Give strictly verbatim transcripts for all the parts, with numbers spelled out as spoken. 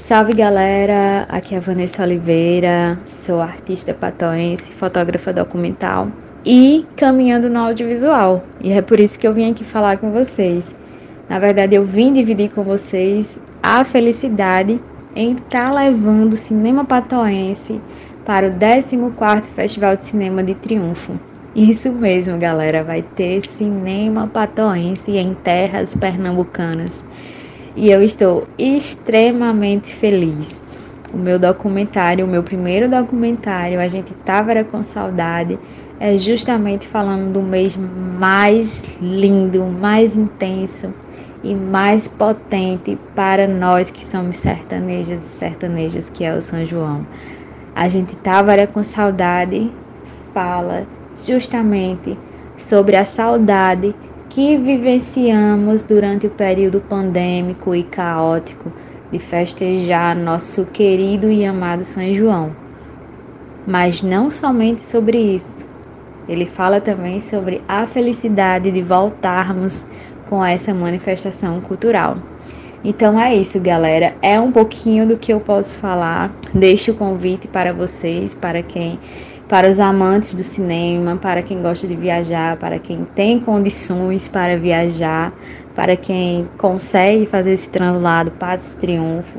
Salve galera, aqui é a Vanessa Oliveira, sou artista patoense, fotógrafa documental e caminhando no audiovisual. E é por isso que eu vim aqui falar com vocês. Na verdade, eu vim dividir com vocês a felicidade em estar levando o cinema patoense para o décimo quarto Festival de Cinema de Triunfo. Isso mesmo, galera, vai ter cinema patoense em terras pernambucanas. E eu estou extremamente feliz. O meu documentário, o meu primeiro documentário, A Gente Tava Era Com Saudade, é justamente falando do mês mais lindo, mais intenso e mais potente para nós que somos sertanejas e sertanejas, que é o São João. A Gente Tava Era Com Saudade fala justamente sobre a saudade que vivenciamos durante o período pandêmico e caótico de festejar nosso querido e amado São João. Mas não somente sobre isso, ele fala também sobre a felicidade de voltarmos com essa manifestação cultural. Então é isso, galera, é um pouquinho do que eu posso falar. Deixo o convite para vocês, para quem... para os amantes do cinema, para quem gosta de viajar, para quem tem condições para viajar, para quem consegue fazer esse translado Patos Triunfo,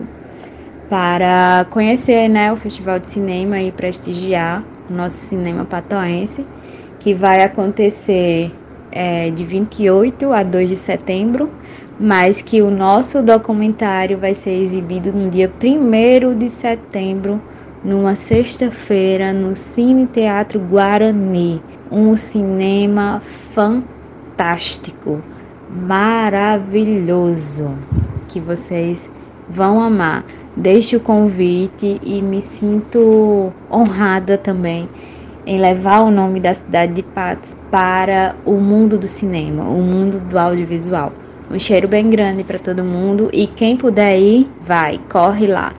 para conhecer, né, o Festival de Cinema e prestigiar o nosso cinema patoense, que vai acontecer é, de vinte e oito a dois de setembro, mas que o nosso documentário vai ser exibido no dia primeiro de setembro, numa sexta-feira, no Cine Teatro Guarani. Um cinema fantástico, maravilhoso, que vocês vão amar. Deixo o convite e me sinto honrada também em levar o nome da cidade de Patos para o mundo do cinema, o mundo do audiovisual. Um cheiro bem grande para todo mundo e quem puder ir, vai, corre lá.